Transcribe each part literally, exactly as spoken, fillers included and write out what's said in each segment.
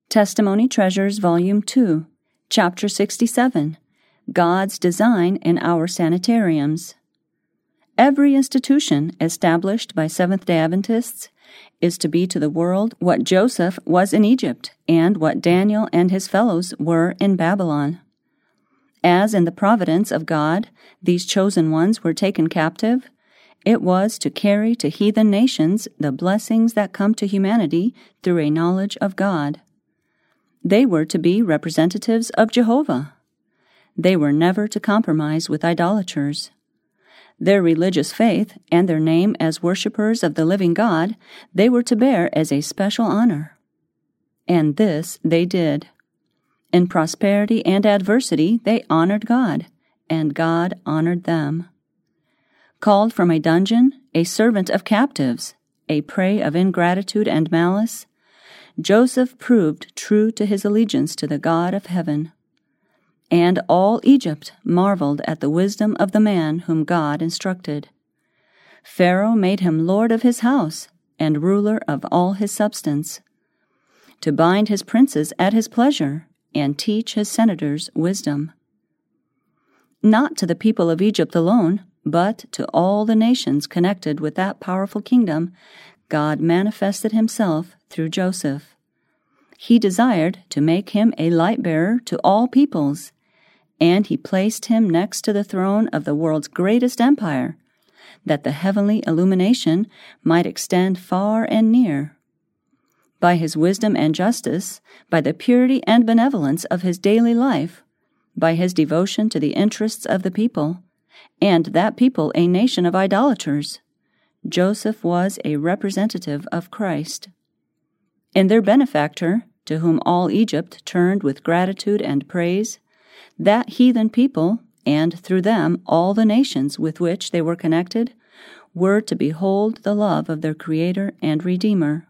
Testimony Treasures, Volume two, Chapter sixty-seven, God's Design in Our Sanitariums. Every institution established by Seventh-day Adventists is to be to the world what Joseph was in Egypt and what Daniel and his fellows were in Babylon. As in the providence of God these chosen ones were taken captive, it was to carry to heathen nations the blessings that come to humanity through a knowledge of God. They were to be representatives of Jehovah. They were never to compromise with idolaters. Their religious faith and their name as worshippers of the living God they were to bear as a special honor. And this they did. In prosperity and adversity they honored God, and God honored them. Called from a dungeon, a servant of captives, a prey of ingratitude and malice, Joseph proved true to his allegiance to the God of heaven. And all Egypt marveled at the wisdom of the man whom God instructed. Pharaoh made him lord of his house and ruler of all his substance, to bind his princes at his pleasure and teach his senators wisdom. Not to the people of Egypt alone, but to all the nations connected with that powerful kingdom, God manifested himself through Joseph. He desired to make him a light-bearer to all peoples, and he placed him next to the throne of the world's greatest empire, that the heavenly illumination might extend far and near. By his wisdom and justice, by the purity and benevolence of his daily life, by his devotion to the interests of the people, and that people a nation of idolaters, Joseph was a representative of Christ. In their benefactor, to whom all Egypt turned with gratitude and praise, that heathen people, and through them all the nations with which they were connected, were to behold the love of their Creator and Redeemer.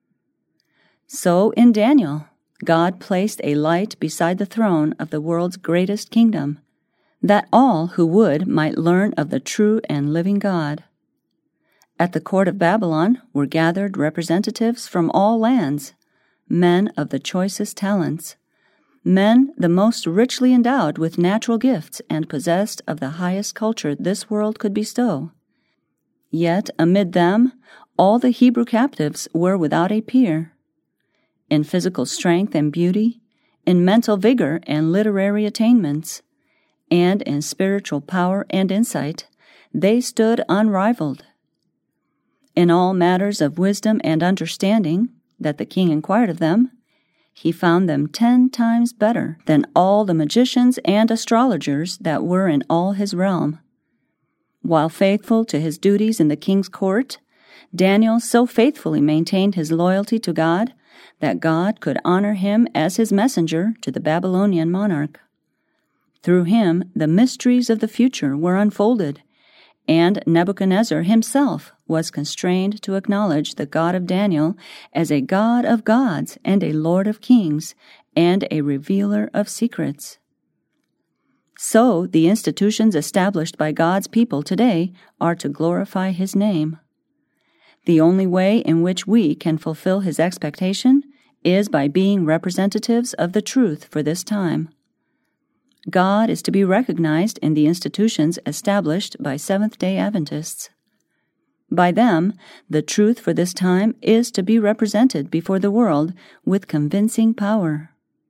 So in Daniel, God placed a light beside the throne of the world's greatest kingdom, that all who would might learn of the true and living God. At the court of Babylon were gathered representatives from all lands, men of the choicest talents, men the most richly endowed with natural gifts and possessed of the highest culture this world could bestow. Yet amid them all the Hebrew captives were without a peer. In physical strength and beauty, in mental vigor and literary attainments, and in spiritual power and insight, they stood unrivaled. In all matters of wisdom and understanding that the king inquired of them, he found them ten times better than all the magicians and astrologers that were in all his realm. While faithful to his duties in the king's court, Daniel so faithfully maintained his loyalty to God that God could honor him as his messenger to the Babylonian monarch. Through him the mysteries of the future were unfolded, and Nebuchadnezzar himself was constrained to acknowledge the God of Daniel as a God of gods and a Lord of kings and a revealer of secrets. So the institutions established by God's people today are to glorify his name. The only way in which we can fulfill his expectation is by being representatives of the truth for this time. God is to be recognized in the institutions established by Seventh-day Adventists. By them, the truth for this time is to be represented before the world with convincing power.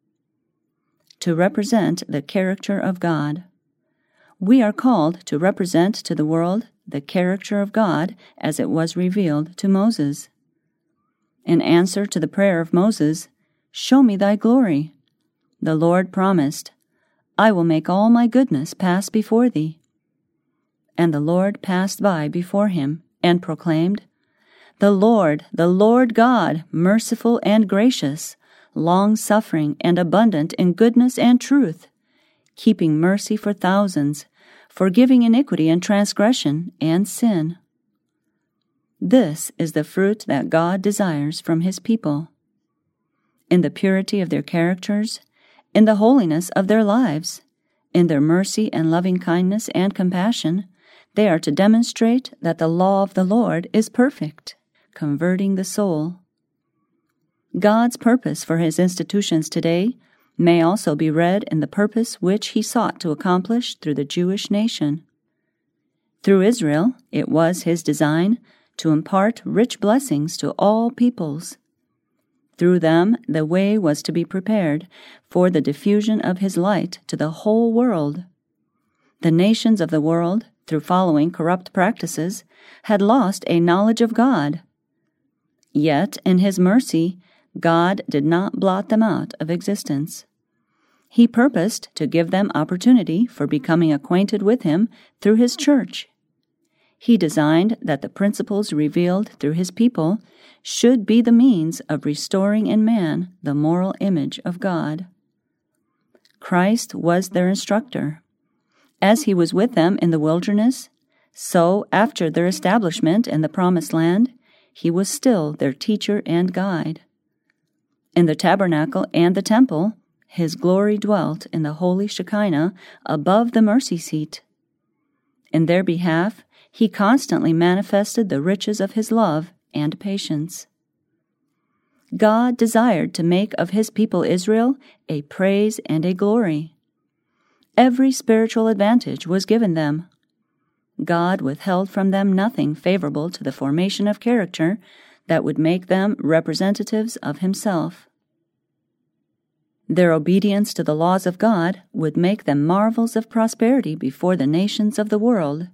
To represent the character of God. We are called to represent to the world the character of God as it was revealed to Moses. In answer to the prayer of Moses, "Show me thy glory," the Lord promised, "I will make all my goodness pass before thee." And the Lord passed by before him and proclaimed, "The Lord, the Lord God, merciful and gracious, long-suffering and abundant in goodness and truth, keeping mercy for thousands, forgiving iniquity and transgression and sin." This is the fruit that God desires from his people. In the purity of their characters, in the holiness of their lives, in their mercy and loving kindness and compassion, they are to demonstrate that the law of the Lord is perfect, converting the soul. God's purpose for his institutions today may also be read in the purpose which he sought to accomplish through the Jewish nation. Through Israel, it was his design to impart rich blessings to all peoples. Through them, the way was to be prepared for the diffusion of his light to the whole world. The nations of the world, through following corrupt practices, had lost a knowledge of God. Yet, in his mercy, God did not blot them out of existence. He purposed to give them opportunity for becoming acquainted with him through his church. He designed that the principles revealed through his people should be the means of restoring in man the moral image of God. Christ was their instructor. As he was with them in the wilderness, so after their establishment in the promised land, he was still their teacher and guide. In the tabernacle and the temple, his glory dwelt in the holy Shekinah above the mercy seat. In their behalf, he constantly manifested the riches of his love and patience. God desired to make of his people Israel a praise and a glory. Every spiritual advantage was given them. God withheld from them nothing favorable to the formation of character that would make them representatives of himself. Their obedience to the laws of God would make them marvels of prosperity before the nations of the world.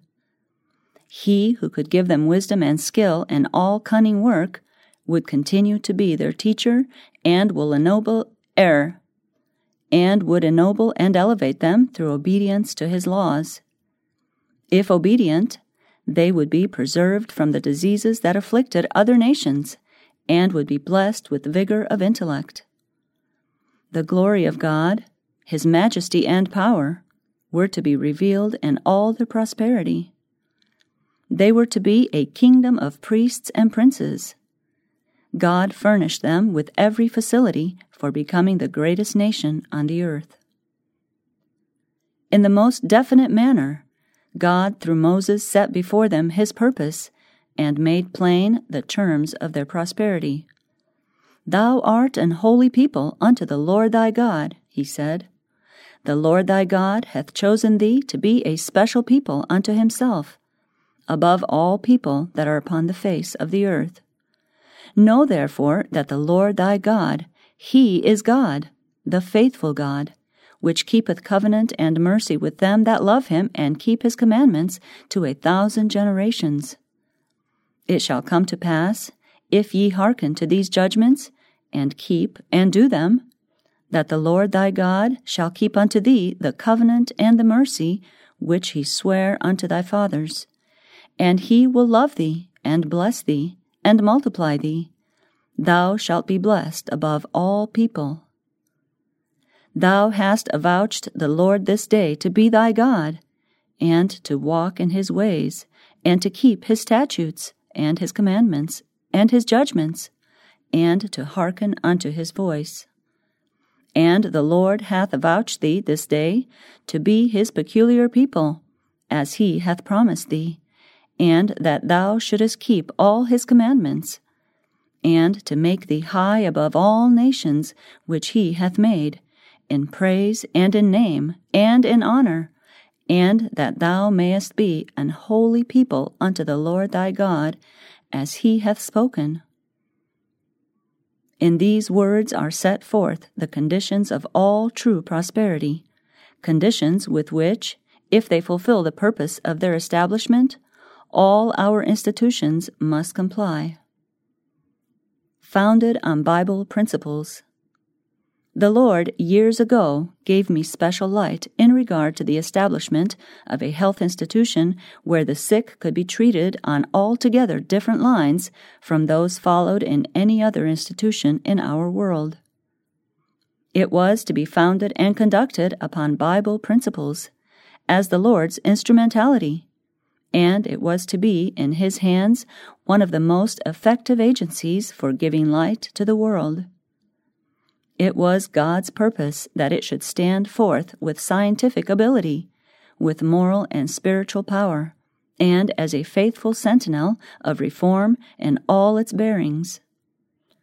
He who could give them wisdom and skill in all cunning work would continue to be their teacher and will ennoble err, and would ennoble and elevate them through obedience to his laws. If obedient, they would be preserved from the diseases that afflicted other nations, and would be blessed with vigor of intellect. The glory of God, his majesty and power, were to be revealed in all their prosperity. They were to be a kingdom of priests and princes. God furnished them with every facility for becoming the greatest nation on the earth. In the most definite manner, God through Moses set before them his purpose and made plain the terms of their prosperity. Thou art an holy people unto the Lord thy God, he said. The Lord thy God hath chosen thee to be a special people unto himself, above all people that are upon the face of the earth. Know therefore that the Lord thy God, he is God, the faithful God, which keepeth covenant and mercy with them that love him and keep his commandments to a thousand generations. It shall come to pass, if ye hearken to these judgments, and keep and do them, that the Lord thy God shall keep unto thee the covenant and the mercy which he sware unto thy fathers. And he will love thee, and bless thee, and multiply thee. Thou shalt be blessed above all people. Thou hast avouched the Lord this day to be thy God, and to walk in his ways, and to keep his statutes, and his commandments, and his judgments, and to hearken unto his voice. And the Lord hath avouched thee this day to be his peculiar people, as he hath promised thee, and that thou shouldest keep all his commandments, and to make thee high above all nations which he hath made, in praise and in name and in honor, and that thou mayest be an holy people unto the Lord thy God, as he hath spoken. In these words are set forth the conditions of all true prosperity, conditions with which, if they fulfill the purpose of their establishment, all our institutions must comply. Founded on Bible principles. The Lord years ago gave me special light in regard to the establishment of a health institution where the sick could be treated on altogether different lines from those followed in any other institution in our world. It was to be founded and conducted upon Bible principles, as the Lord's instrumentality, and it was to be in his hands one of the most effective agencies for giving light to the world. It was God's purpose that it should stand forth with scientific ability, with moral and spiritual power, and as a faithful sentinel of reform in all its bearings.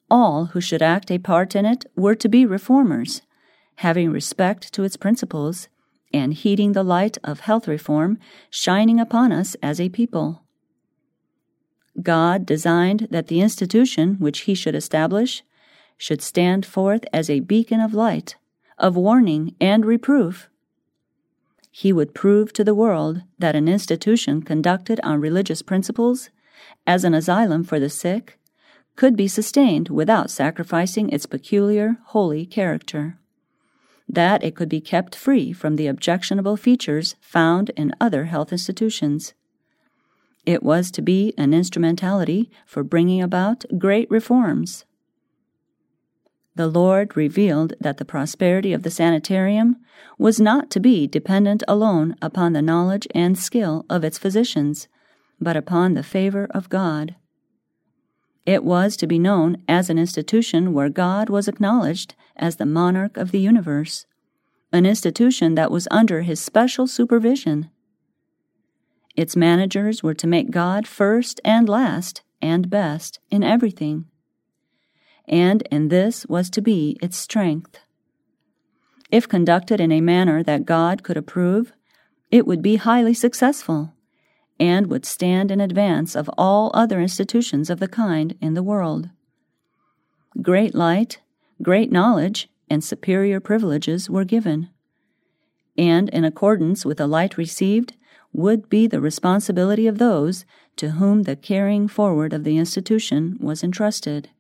All who should act a part in it were to be reformers, having respect to its principles, and heeding the light of health reform shining upon us as a people. God designed that the institution which he should establish should stand forth as a beacon of light, of warning and reproof. He would prove to the world that an institution conducted on religious principles, as an asylum for the sick, could be sustained without sacrificing its peculiar, holy character, that it could be kept free from the objectionable features found in other health institutions. It was to be an instrumentality for bringing about great reforms. The Lord revealed that the prosperity of the sanitarium was not to be dependent alone upon the knowledge and skill of its physicians, but upon the favor of God. It was to be known as an institution where God was acknowledged as the monarch of the universe, an institution that was under his special supervision. Its managers were to make God first and last and best in everything, and in this was to be its strength. If conducted in a manner that God could approve, it would be highly successful, and would stand in advance of all other institutions of the kind in the world. Great light, great knowledge, and superior privileges were given, and in accordance with the light received would be the responsibility of those to whom the carrying forward of the institution was entrusted.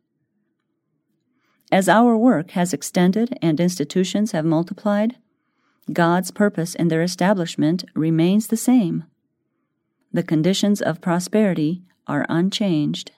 As our work has extended and institutions have multiplied, God's purpose in their establishment remains the same. The conditions of prosperity are unchanged.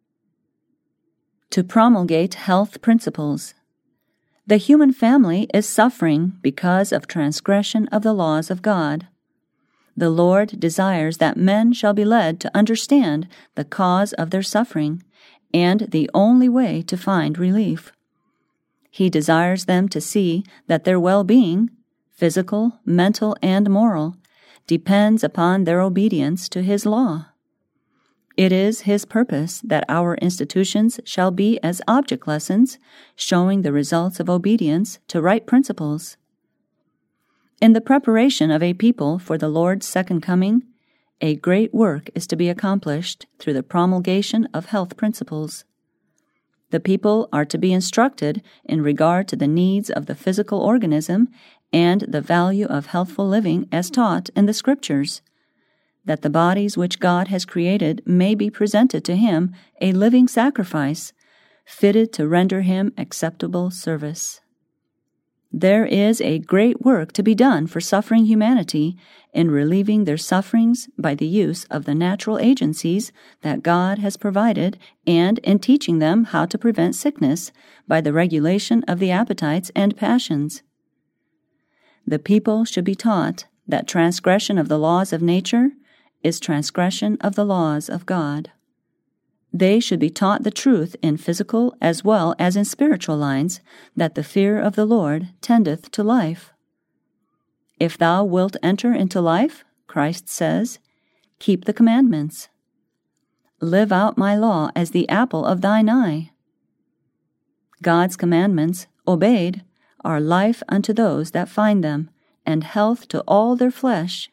To promulgate health principles. The human family is suffering because of transgression of the laws of God. The Lord desires that men shall be led to understand the cause of their suffering and the only way to find relief. He desires them to see that their well-being, physical, mental, and moral, depends upon their obedience to his law. It is his purpose that our institutions shall be as object lessons, showing the results of obedience to right principles. In the preparation of a people for the Lord's second coming, a great work is to be accomplished through the promulgation of health principles. The people are to be instructed in regard to the needs of the physical organism and the value of healthful living as taught in the Scriptures, that the bodies which God has created may be presented to him a living sacrifice, fitted to render him acceptable service. There is a great work to be done for suffering humanity in relieving their sufferings by the use of the natural agencies that God has provided and in teaching them how to prevent sickness by the regulation of the appetites and passions. The people should be taught that transgression of the laws of nature is transgression of the laws of God. They should be taught the truth in physical as well as in spiritual lines, that the fear of the Lord tendeth to life. If thou wilt enter into life, Christ says, keep the commandments. Live out my law as the apple of thine eye. God's commandments, obeyed, are life unto those that find them, and health to all their flesh.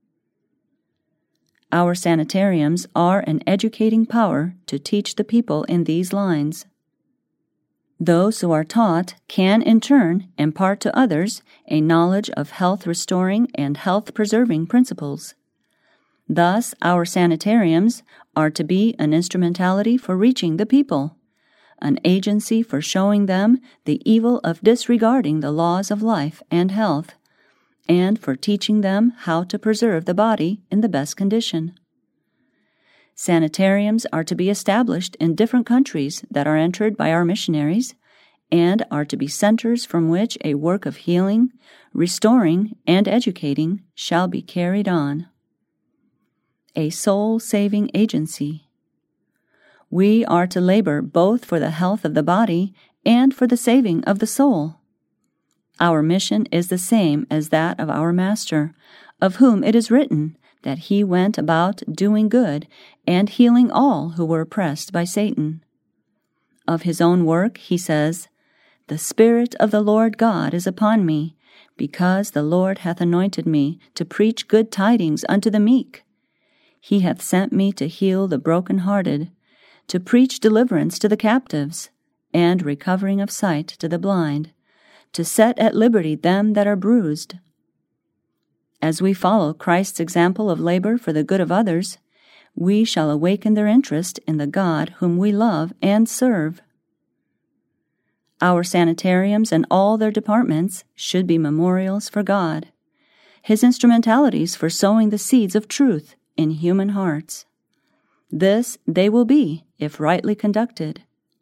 Our sanitariums are an educating power to teach the people in these lines. Those who are taught can in turn impart to others a knowledge of health-restoring and health-preserving principles. Thus, our sanitariums are to be an instrumentality for reaching the people, an agency for showing them the evil of disregarding the laws of life and health, and for teaching them how to preserve the body in the best condition. Sanitariums are to be established in different countries that are entered by our missionaries, and are to be centers from which a work of healing, restoring, and educating shall be carried on. A soul-saving agency. We are to labor both for the health of the body and for the saving of the soul. Our mission is the same as that of our Master, of whom it is written that he went about doing good and healing all who were oppressed by Satan. Of his own work, he says, "The Spirit of the Lord God is upon me, because the Lord hath anointed me to preach good tidings unto the meek. He hath sent me to heal the brokenhearted, to preach deliverance to the captives, and recovering of sight to the blind, to set at liberty them that are bruised." As we follow Christ's example of labor for the good of others, we shall awaken their interest in the God whom we love and serve. Our sanitariums and all their departments should be memorials for God, His instrumentalities for sowing the seeds of truth in human hearts. This they will be if rightly conducted.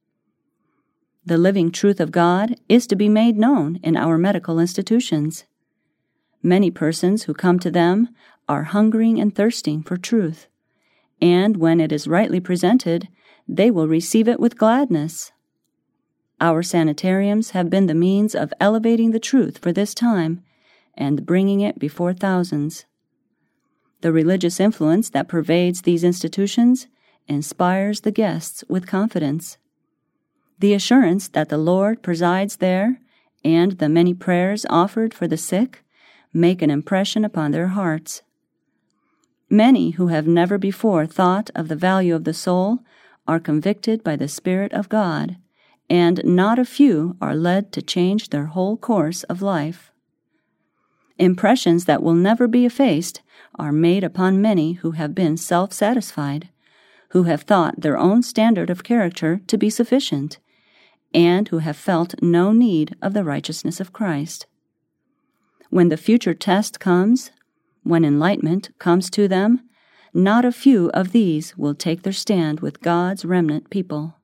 The living truth of God is to be made known in our medical institutions. Many persons who come to them are hungering and thirsting for truth, and when it is rightly presented, they will receive it with gladness. Our sanitariums have been the means of elevating the truth for this time and bringing it before thousands. The religious influence that pervades these institutions inspires the guests with confidence. The assurance that the Lord presides there and the many prayers offered for the sick make an impression upon their hearts. Many who have never before thought of the value of the soul are convicted by the Spirit of God, and not a few are led to change their whole course of life. Impressions that will never be effaced are made upon many who have been self-satisfied, who have thought their own standard of character to be sufficient, and who have felt no need of the righteousness of Christ. When the future test comes, when enlightenment comes to them, not a few of these will take their stand with God's remnant people.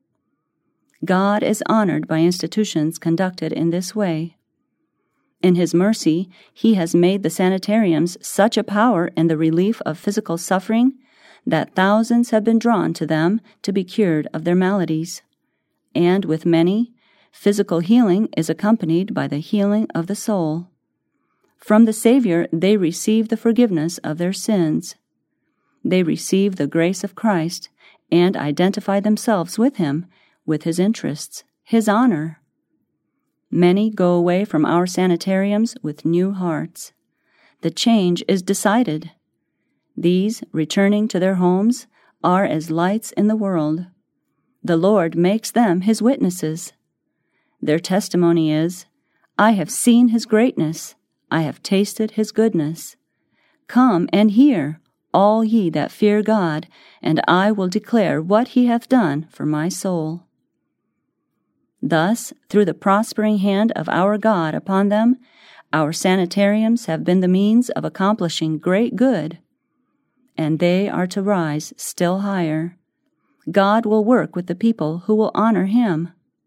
God is honored by institutions conducted in this way. In His mercy, He has made the sanitariums such a power in the relief of physical suffering that thousands have been drawn to them to be cured of their maladies. And with many, physical healing is accompanied by the healing of the soul. From the Savior they receive the forgiveness of their sins. They receive the grace of Christ and identify themselves with Him, with His interests, His honor. Many go away from our sanitariums with new hearts. The change is decided. These, returning to their homes, are as lights in the world. The Lord makes them His witnesses. Their testimony is, "I have seen His greatness. I have tasted His goodness. Come and hear, all ye that fear God, and I will declare what He hath done for my soul." Thus, through the prospering hand of our God upon them, our sanitariums have been the means of accomplishing great good, and they are to rise still higher. God will work with the people who will honor Him.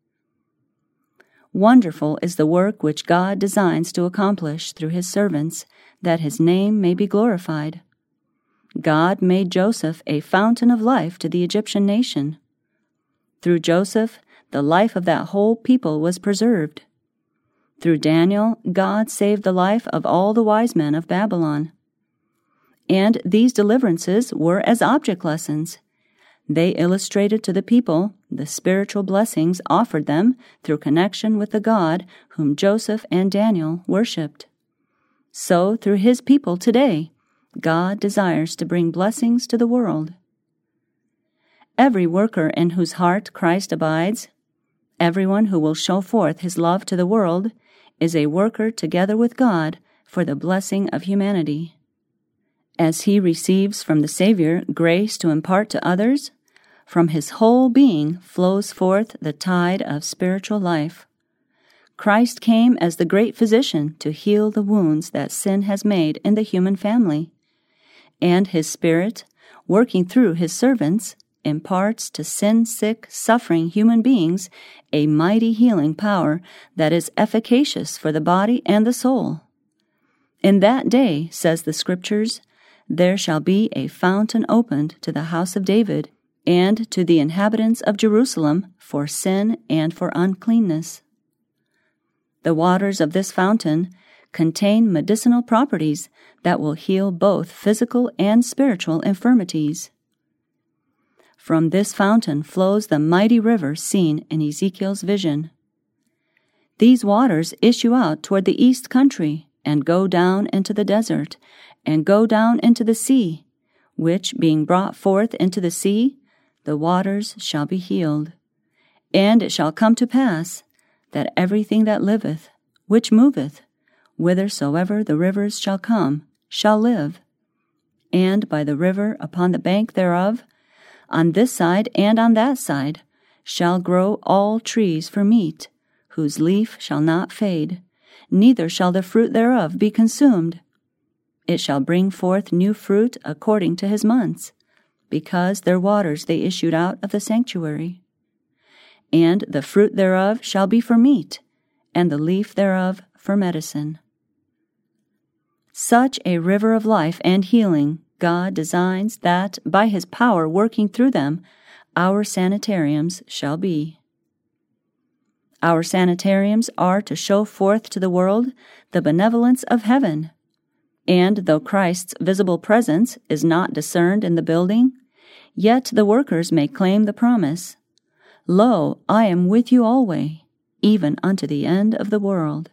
Wonderful is the work which God designs to accomplish through His servants, that His name may be glorified. God made Joseph a fountain of life to the Egyptian nation. Through Joseph, the life of that whole people was preserved. Through Daniel, God saved the life of all the wise men of Babylon. And these deliverances were as object lessons. They illustrated to the people the spiritual blessings offered them through connection with the God whom Joseph and Daniel worshipped. So, through His people today, God desires to bring blessings to the world. Every worker in whose heart Christ abides, everyone who will show forth His love to the world, is a worker together with God for the blessing of humanity. As he receives from the Savior grace to impart to others, from his whole being flows forth the tide of spiritual life. Christ came as the great physician to heal the wounds that sin has made in the human family, and His Spirit, working through His servants, imparts to sin-sick, suffering human beings a mighty healing power that is efficacious for the body and the soul. In that day, says the Scriptures, there shall be a fountain opened to the house of David, and to the inhabitants of Jerusalem for sin and for uncleanness. The waters of this fountain contain medicinal properties that will heal both physical and spiritual infirmities. From this fountain flows the mighty river seen in Ezekiel's vision. These waters issue out toward the east country, and go down into the desert, and go down into the sea, which, being brought forth into the sea, the waters shall be healed. And it shall come to pass, that everything that liveth, which moveth, whithersoever the rivers shall come, shall live. And by the river upon the bank thereof, on this side and on that side, shall grow all trees for meat, whose leaf shall not fade, neither shall the fruit thereof be consumed. It shall bring forth new fruit according to his months, because their waters they issued out of the sanctuary. And the fruit thereof shall be for meat, and the leaf thereof for medicine. Such a river of life and healing God designs that, by his power working through them, our sanitariums shall be. Our sanitariums are to show forth to the world the benevolence of heaven. And though Christ's visible presence is not discerned in the building, yet the workers may claim the promise, "Lo, I am with you alway, even unto the end of the world."